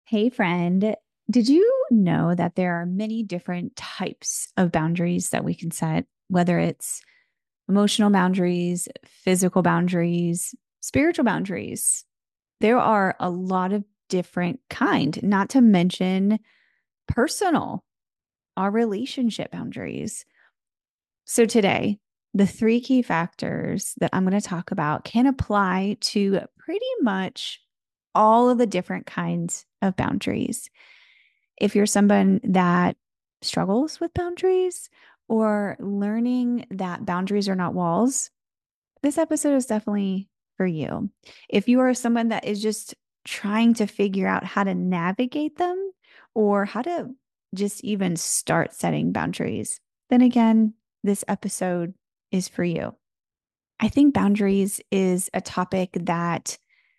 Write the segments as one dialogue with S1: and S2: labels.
S1: Hey, friend, did you know that there are many different types of boundaries that we can set, whether it's emotional boundaries, physical boundaries, spiritual boundaries? There are a lot of different kind, not to mention personal, our relationship boundaries. So today, the three key factors that I'm going to talk about can apply to pretty much all of the different kinds of boundaries. If you're someone that struggles with boundaries or learning that boundaries are not walls, this episode is definitely for you. If you are someone that is just trying to figure out how to navigate them or how to just even start setting boundaries, then again, this episode is for you. I think boundaries is a topic that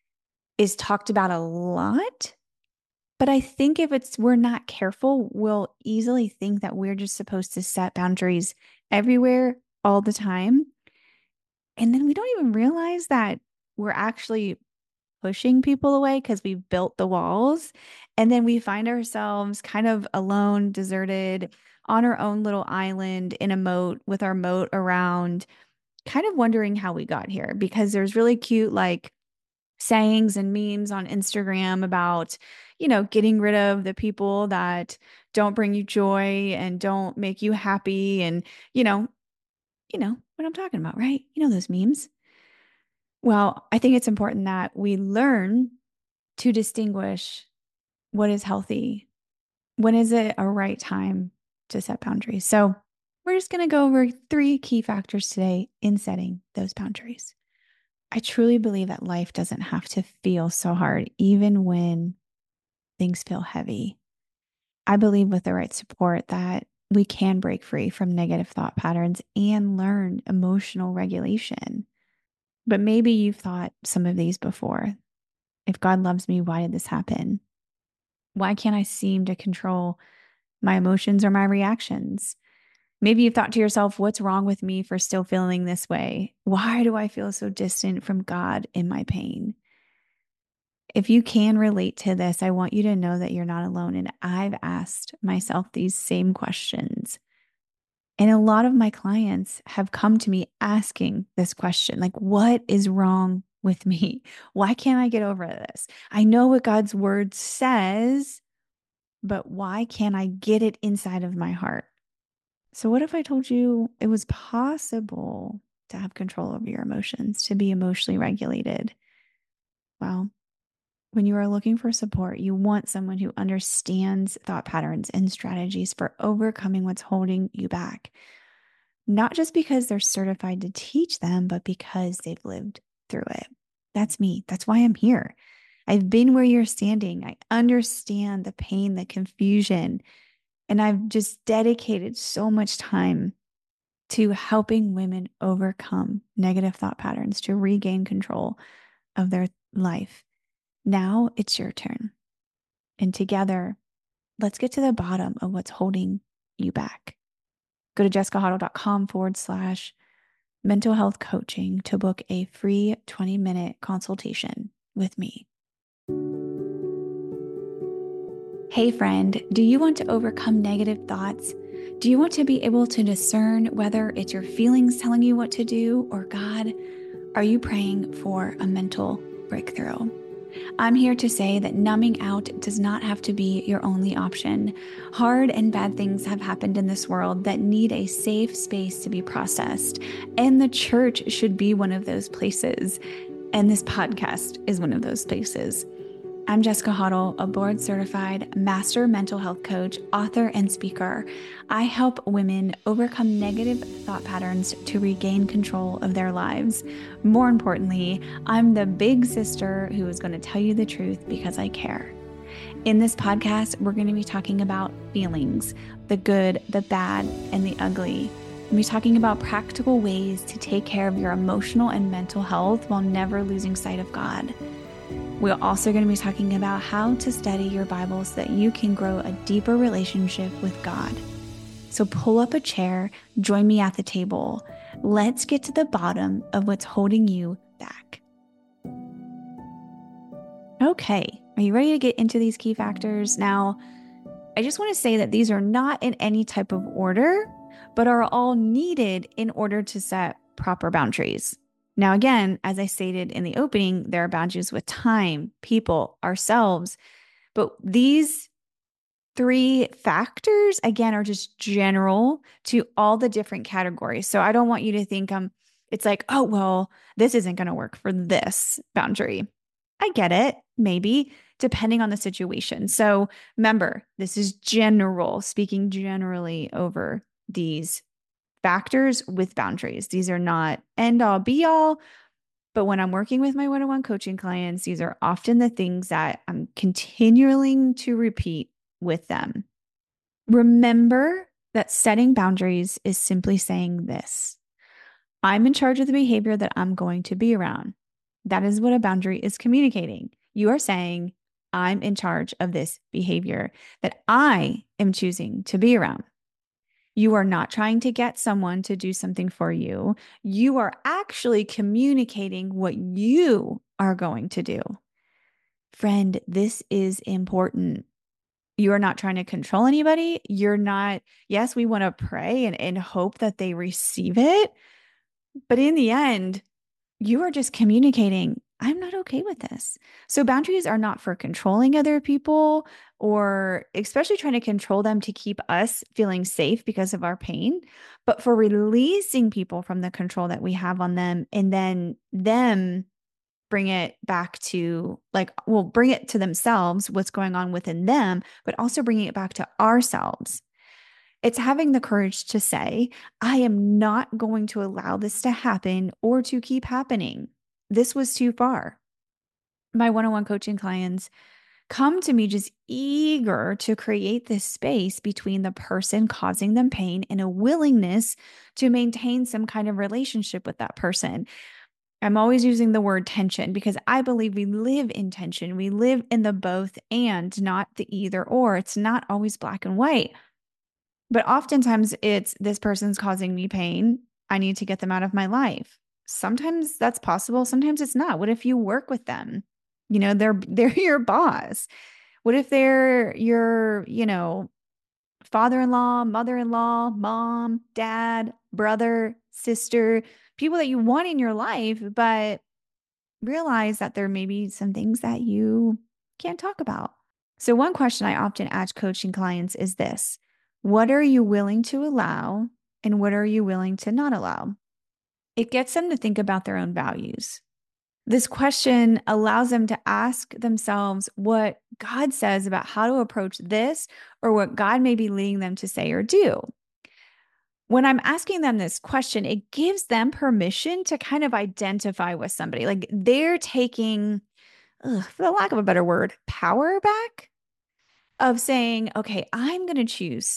S1: is talked about a lot, but I think if we're not careful, we'll easily think that we're just supposed to set boundaries everywhere all the time. And then we don't even realize that we're actually pushing people away because we've built the walls. And then we find ourselves kind of alone, deserted on our own little island in a moat with our moat around, kind of wondering how we got here because there's really cute, like, sayings and memes on Instagram about, getting rid of the people that don't bring you joy and don't make you happy. And, you know what I'm talking about, right? You know those memes. Well, I think it's important that we learn to distinguish what is healthy. When is it a right time to set boundaries? So we're just going to go over three key factors today in setting those boundaries. I truly believe that life doesn't have to feel so hard, even when things feel heavy. I believe with the right support that we can break free from negative thought patterns and learn emotional regulation. But maybe you've thought some of these before. If God loves me, why did this happen? Why can't I seem to control my emotions or my reactions? Maybe you've thought to yourself, what's wrong with me for still feeling this way? Why do I feel so distant from God in my pain? If you can relate to this, I want you to know that you're not alone. And I've asked myself these same questions. And a lot of my clients have come to me asking this question, like, what is wrong with me? Why can't I get over this? I know what God's word says, but why can't I get it inside of my heart? So, what if I told you it was possible to have control over your emotions, to be emotionally regulated? Well, when you are looking for support, you want someone who understands thought patterns and strategies for overcoming what's holding you back, not just because they're certified to teach them, but because they've lived through it. That's me. That's why I'm here. I've been where you're standing. I understand the pain, the confusion, and I've just dedicated so much time to helping women overcome negative thought patterns, to regain control of their life. Now it's your turn. And together, let's get to the bottom of what's holding you back. Go to jessicahuddle.com/mental health coaching to book a free 20-minute consultation with me. Hey, friend, do you want to overcome negative thoughts? Do you want to be able to discern whether it's your feelings telling you what to do or God? Are you praying for a mental breakthrough? I'm here to say that numbing out does not have to be your only option. Hard and bad things have happened in this world that need a safe space to be processed, and the church should be one of those places. And this podcast is one of those spaces. I'm Jessica Hoddle, a board certified master mental health coach, author, and speaker. I help women overcome negative thought patterns to regain control of their lives. More importantly, I'm the big sister who is going to tell you the truth because I care. In this podcast, we're going to be talking about feelings, the good, the bad, and the ugly. We'll be talking about practical ways to take care of your emotional and mental health while never losing sight of God. We're also going to be talking about how to study your Bible so that you can grow a deeper relationship with God. So pull up a chair, join me at the table. Let's get to the bottom of what's holding you back. Okay, Are you ready to get into these key factors? Now, I just want to say that these are not in any type of order, but are all needed in order to set proper boundaries. Now, again, as I stated in the opening, there are boundaries with time, people, ourselves, but these three factors, again, are just general to all the different categories. So I don't want you to think it's like, oh, well, this isn't going to work for this boundary. I get it, maybe, depending on the situation. So remember, this is general, speaking generally over these factors with boundaries. These are not end all be all. But when I'm working with my one on one coaching clients, these are often the things that I'm continuing to repeat with them. Remember that setting boundaries is simply saying this: I'm in charge of the behavior that I'm going to be around. That is what a boundary is communicating. You are saying, I'm in charge of this behavior that I am choosing to be around. You are not trying to get someone to do something for you. You are actually communicating what you are going to do. Friend, this is important. You are not trying to control anybody. You're not, yes, we want to pray and hope that they receive it. But in the end, you are just communicating, I'm not okay with this. So boundaries are not for controlling other people or especially trying to control them to keep us feeling safe because of our pain, but for releasing people from the control that we have on them and then them bring it back to bring it to themselves, what's going on within them, but also bringing it back to ourselves. It's having the courage to say, I am not going to allow this to happen or to keep happening. This was too far. My one on one coaching clients come to me just eager to create this space between the person causing them pain and a willingness to maintain some kind of relationship with that person. I'm always using the word tension because I believe we live in tension. We live in the both and, not the either or. It's not always black and white. But oftentimes it's this person's causing me pain. I need to get them out of my life. Sometimes that's possible. Sometimes it's not. What if you work with them? They're your boss. What if they're your, father-in-law, mother-in-law, mom, dad, brother, sister, people that you want in your life, but realize that there may be some things that you can't talk about. So, one question I often ask coaching clients is this: what are you willing to allow and what are you willing to not allow? It gets them to think about their own values. This question allows them to ask themselves what God says about how to approach this or what God may be leading them to say or do. When I'm asking them this question, it gives them permission to kind of identify with somebody. Like they're taking, for the lack of a better word, power back of saying, okay, I'm going to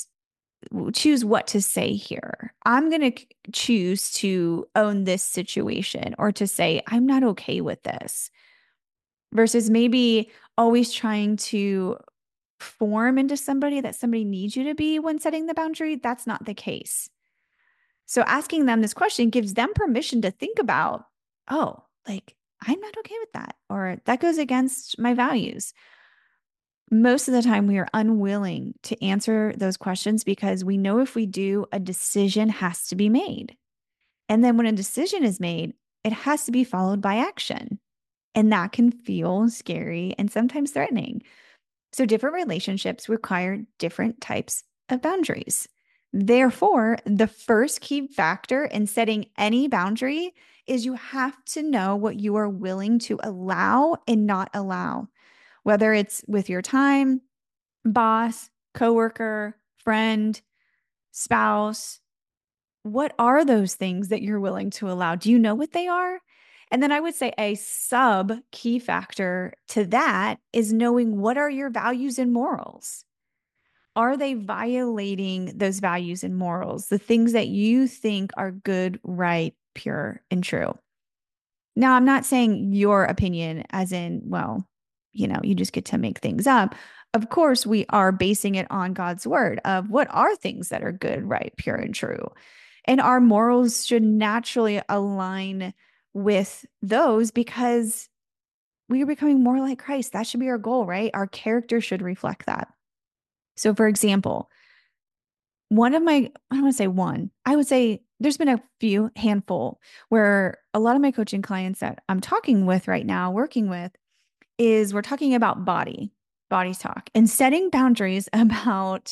S1: choose what to say here. I'm going to choose to own this situation or to say, I'm not okay with this, versus maybe always trying to form into somebody that somebody needs you to be when setting the boundary. That's not the case. So asking them this question gives them permission to think about, oh, like, I'm not okay with that, or that goes against my values. Most of the time, we are unwilling to answer those questions because we know if we do, a decision has to be made. And then when a decision is made, it has to be followed by action. And that can feel scary and sometimes threatening. So, different relationships require different types of boundaries. Therefore, the first key factor in setting any boundary is you have to know what you are willing to allow and not allow, whether it's with your time, boss, coworker, friend, spouse. What are those things that you're willing to allow? Do you know what they are? And then I would say a sub key factor to that is knowing what are your values and morals. Are they violating those values and morals, the things that you think are good, right, pure, and true? Now, I'm not saying your opinion as in, well, you just get to make things up. Of course, we are basing it on God's word of what are things that are good, right, pure, and true. And our morals should naturally align with those because we are becoming more like Christ. That should be our goal, right? Our character should reflect that. So, for example, one of my, I don't want to say one, I would say there's been a few handful where a lot of my coaching clients that I'm talking with right now, working with, is we're talking about body talk, and setting boundaries about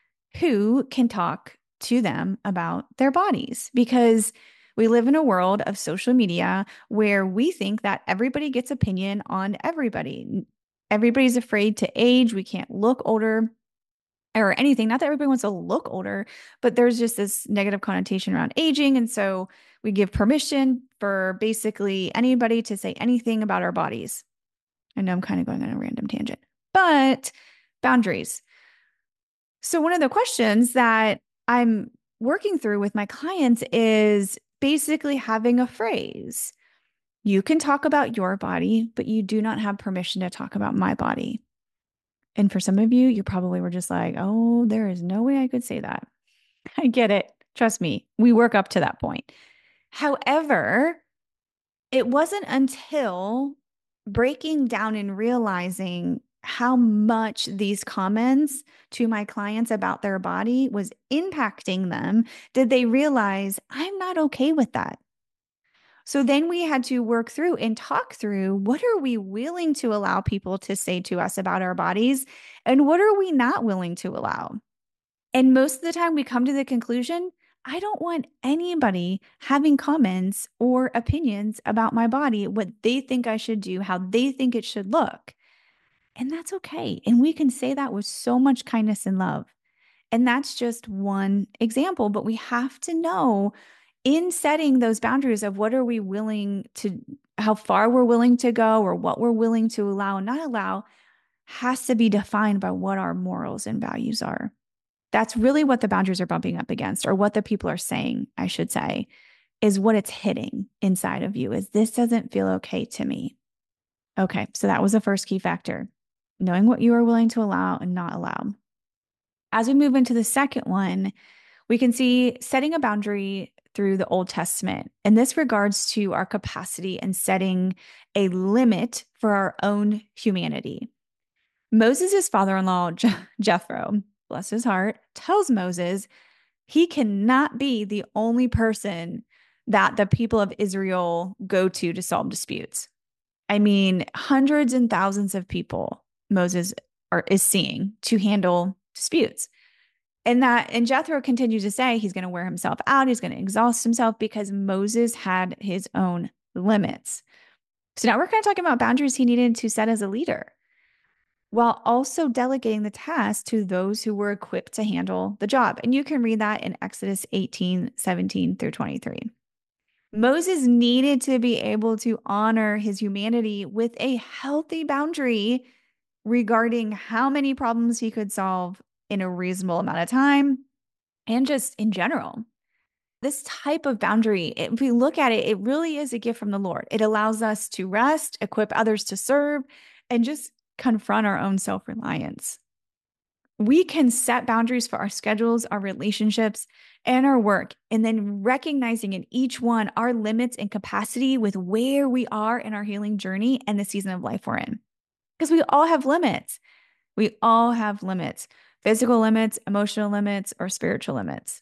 S1: who can talk to them about their bodies, because we live in a world of social media where we think that everybody gets opinion on everybody. Everybody's afraid to age. We can't look older or anything. Not that everybody wants to look older, but there's just this negative connotation around aging. And so we give permission for basically anybody to say anything about our bodies. I know I'm kind of going on a random tangent, but boundaries. So, one of the questions that I'm working through with my clients is basically having a phrase. You can talk about your body, but you do not have permission to talk about my body. And for some of you, you probably were just like, oh, there is no way I could say that. I get it. Trust me, we work up to that point. However, it wasn't until breaking down and realizing how much these comments to my clients about their body was impacting them did they realize I'm not okay with that. So then we had to work through and talk through, what are we willing to allow people to say to us about our bodies, and what are we not willing to allow? And most of the time we come to the conclusion, I don't want anybody having comments or opinions about my body, what they think I should do, how they think it should look. And that's okay. And we can say that with so much kindness and love. And that's just one example, but we have to know, in setting those boundaries of what are we willing to, how far we're willing to go, or what we're willing to allow and not allow, has to be defined by what our morals and values are. That's really what the boundaries are bumping up against, or what the people are saying, I should say, is what it's hitting inside of you is, this doesn't feel okay to me. Okay, so that was the first key factor, knowing what you are willing to allow and not allow. As we move into the second one, we can see setting a boundary through the Old Testament. And this regards to our capacity and setting a limit for our own humanity. Moses' father-in-law, Jethro, bless his heart, tells Moses he cannot be the only person that the people of Israel go to solve disputes. I mean, hundreds and thousands of people Moses is seeing to handle disputes. And Jethro continues to say he's going to wear himself out, he's going to exhaust himself, because Moses had his own limits. So now we're kind of talking about boundaries he needed to set as a leader, while also delegating the task to those who were equipped to handle the job. And you can read that in Exodus 18:17-23. Moses needed to be able to honor his humanity with a healthy boundary regarding how many problems he could solve in a reasonable amount of time, and just in general. This type of boundary, if we look at it, it really is a gift from the Lord. It allows us to rest, equip others to serve, and just confront our own self-reliance. We can set boundaries for our schedules, our relationships, and our work, and then recognizing in each one our limits and capacity with where we are in our healing journey and the season of life we're in. Because we all have limits. We all have limits, physical limits, emotional limits, or spiritual limits.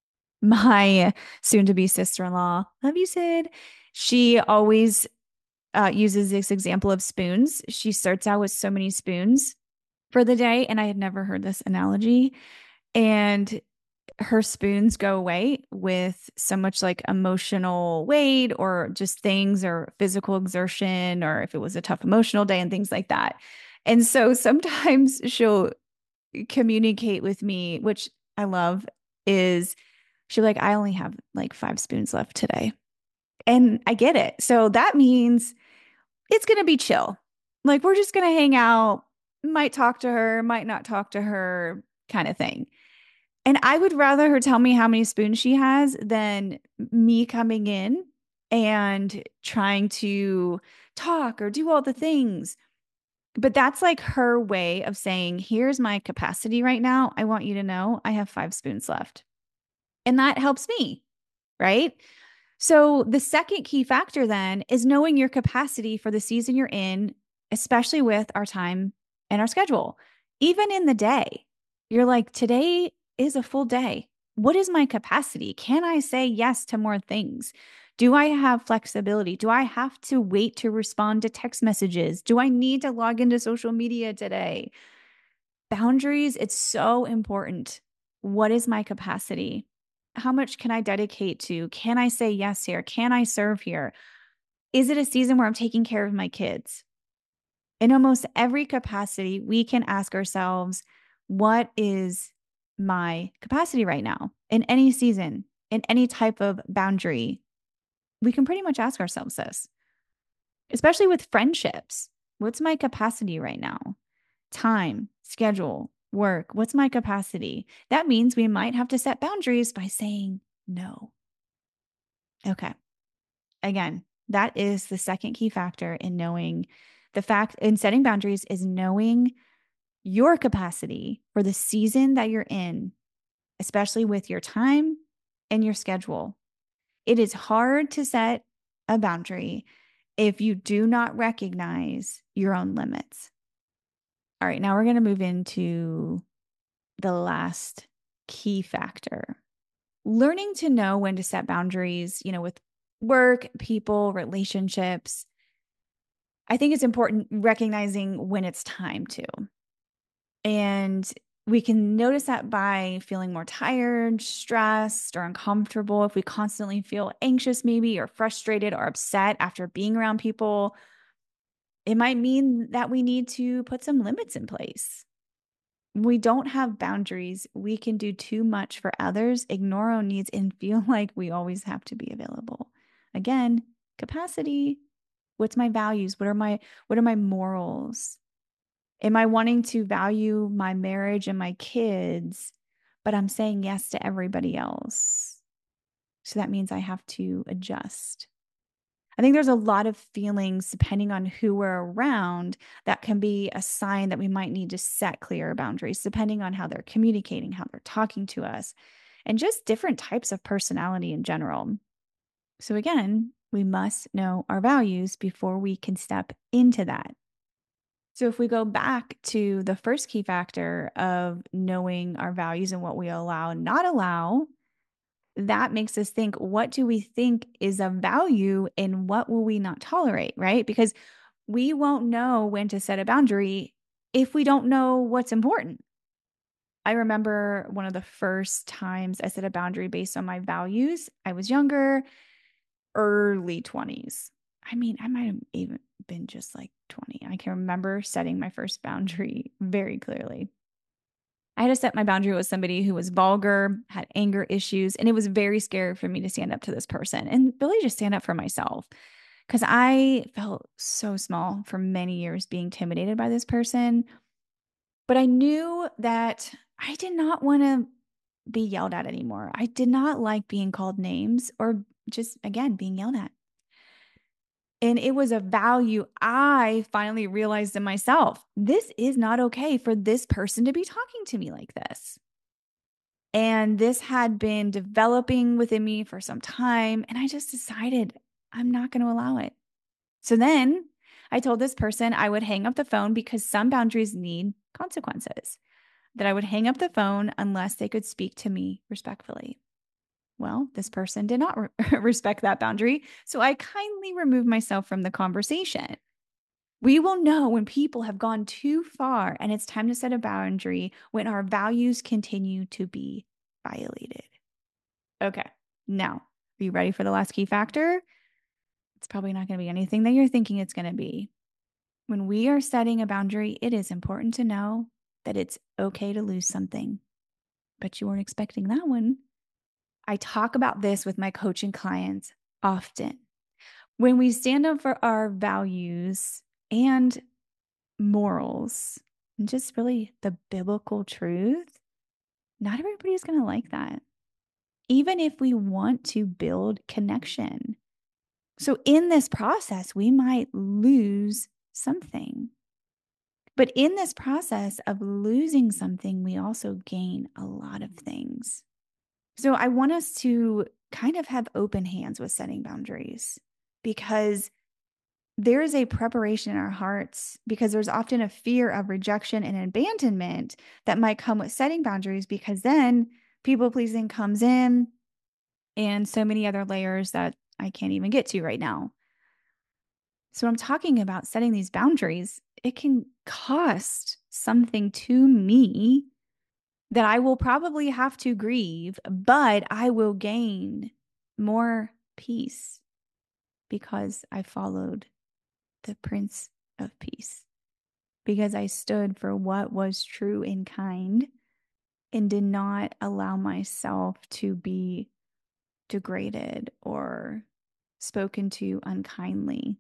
S1: My soon-to-be sister-in-law, love you, Sid, she always uses this example of spoons. She starts out with so many spoons for the day, and I had never heard this analogy. And her spoons go away with so much like emotional weight, or just things, or physical exertion, or if it was a tough emotional day and things like that. And so sometimes she'll communicate with me, which I love, is she'll be like, I only have like 5 spoons left today. And I get it. So that means it's going to be chill. Like, we're just going to hang out, might talk to her, might not talk to her, kind of thing. And I would rather her tell me how many spoons she has than me coming in and trying to talk or do all the things. But that's like her way of saying, here's my capacity right now. I want you to know I have 5 spoons left. And that helps me, right? So the second key factor then is knowing your capacity for the season you're in, especially with our time and our schedule. Even in the day, you're like, today is a full day. What is my capacity? Can I say yes to more things? Do I have flexibility? Do I have to wait to respond to text messages? Do I need to log into social media today? Boundaries, it's so important. What is my capacity? How much can I dedicate to? Can I say yes here? Can I serve here? Is it a season where I'm taking care of my kids? In almost every capacity, we can ask ourselves, what is my capacity right now? In any season, in any type of boundary, we can pretty much ask ourselves this, especially with friendships. What's my capacity right now? Time, schedule, work. What's my capacity? That means we might have to set boundaries by saying no. Okay. Again, that is the second key factor in knowing the fact in setting boundaries is knowing your capacity for the season that you're in, especially with your time and your schedule. It is hard to set a boundary if you do not recognize your own limits. All right, now we're going to move into the last key factor. Learning to know when to set boundaries, with work, people, relationships. I think it's important recognizing when it's time to. And we can notice that by feeling more tired, stressed, or uncomfortable. If we constantly feel anxious, maybe, or frustrated or upset after being around people, it might mean that we need to put some limits in place. When we don't have boundaries, we can do too much for others, ignore our own needs, and feel like we always have to be available. Again, capacity. What's my values? What are my morals? Am I wanting to value my marriage and my kids, but I'm saying yes to everybody else? So that means I have to adjust. I think there's a lot of feelings depending on who we're around that can be a sign that we might need to set clearer boundaries, depending on how they're communicating, how they're talking to us, and just different types of personality in general. So, again, we must know our values before we can step into that. So, if we go back to the first key factor of knowing our values and what we allow and not allow, that makes us think, what do we think is of value and what will we not tolerate, right? Because we won't know when to set a boundary if we don't know what's important. I remember one of the first times I set a boundary based on my values. I was younger, early 20s. I mean, I might have even been just like 20. I can remember setting my first boundary very clearly. I had to set my boundary with somebody who was vulgar, had anger issues, and it was very scary for me to stand up to this person and really just stand up for myself because I felt so small for many years being intimidated by this person. But I knew that I did not want to be yelled at anymore. I did not like being called names or just, again, being yelled at. And it was a value I finally realized in myself. This is not okay for this person to be talking to me like this. And this had been developing within me for some time. And I just decided I'm not going to allow it. So then I told this person I would hang up the phone because some boundaries need consequences, that I would hang up the phone unless they could speak to me respectfully. Well, this person did not respect that boundary. So I kindly removed myself from the conversation. We will know when people have gone too far and it's time to set a boundary when our values continue to be violated. Okay, now, are you ready for the last key factor? It's probably not going to be anything that you're thinking it's going to be. When we are setting a boundary, it is important to know that it's okay to lose something. But you weren't expecting that one. I talk about this with my coaching clients often. When we stand up for our values and morals, and just really the biblical truth, not everybody's going to like that, even if we want to build connection. So, in this process, we might lose something. But in this process of losing something, we also gain a lot of things. So I want us to kind of have open hands with setting boundaries, because there is a preparation in our hearts, because there's often a fear of rejection and abandonment that might come with setting boundaries, because then people pleasing comes in and so many other layers that I can't even get to right now. So I'm talking about setting these boundaries. It can cost something to me that I will probably have to grieve, but I will gain more peace because I followed the Prince of Peace, because I stood for what was true and kind and did not allow myself to be degraded or spoken to unkindly.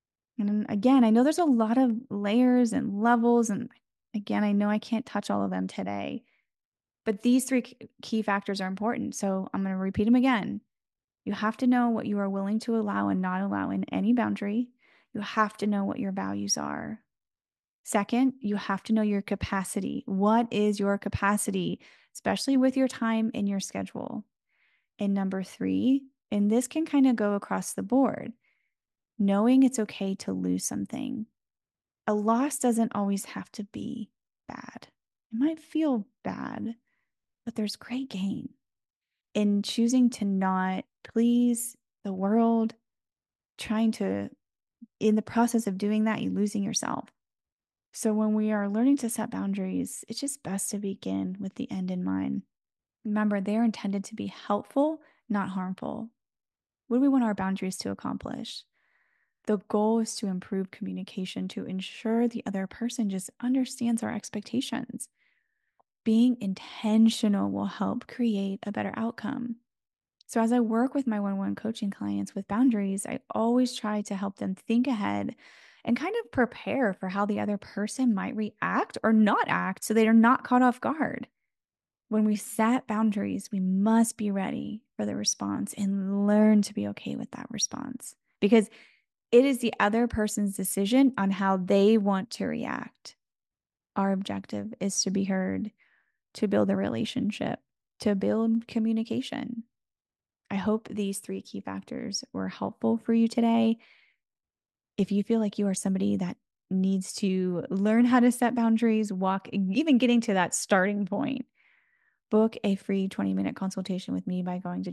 S1: And again, I know there's a lot of layers and levels. And again, I know I can't touch all of them today, but these three key factors are important. So I'm going to repeat them again. You have to know what you are willing to allow and not allow in any boundary. You have to know what your values are. Second, you have to know your capacity. What is your capacity, especially with your time and your schedule? And number three, and this can kind of go across the board, knowing it's okay to lose something. A loss doesn't always have to be bad. It might feel bad, but there's great gain in choosing to not please the world, trying to, in the process of doing that, you're losing yourself. So when we are learning to set boundaries, it's just best to begin with the end in mind. Remember, they're intended to be helpful, not harmful. What do we want our boundaries to accomplish? The goal is to improve communication, to ensure the other person just understands our expectations. Being intentional will help create a better outcome. So, as I work with my one-on-one coaching clients with boundaries, I always try to help them think ahead and kind of prepare for how the other person might react or not act so they are not caught off guard. When we set boundaries, we must be ready for the response and learn to be okay with that response, because it is the other person's decision on how they want to react. Our objective is to be heard, to build a relationship, to build communication. I hope these three key factors were helpful for you today. If you feel like you are somebody that needs to learn how to set boundaries, even getting to that starting point, book a free 20-minute consultation with me by going to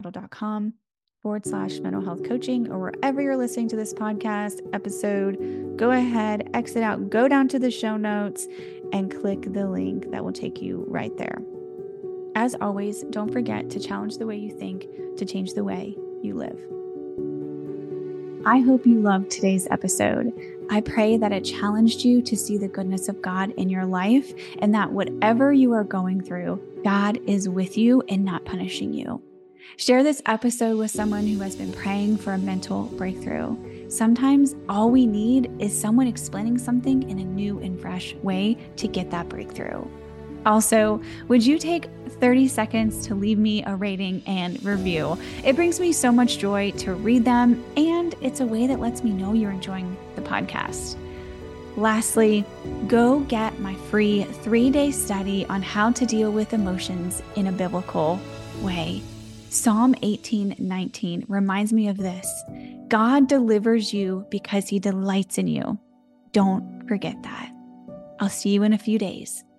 S1: jessicahuddle.com/mental health coaching, or wherever you're listening to this podcast episode. Go ahead, exit out, go down to the show notes and click the link that will take you right there. As always, don't forget to challenge the way you think to change the way you live. I hope you loved today's episode. I pray that it challenged you to see the goodness of God in your life, and that whatever you are going through, God is with you and not punishing you. Share this episode with someone who has been praying for a mental breakthrough. Sometimes all we need is someone explaining something in a new and fresh way to get that breakthrough. Also, would you take 30 seconds to leave me a rating and review? It brings me so much joy to read them, and it's a way that lets me know you're enjoying the podcast. Lastly, go get my free 3-day study on how to deal with emotions in a biblical way. Psalm 18:19 reminds me of this. God delivers you because he delights in you. Don't forget that. I'll see you in a few days.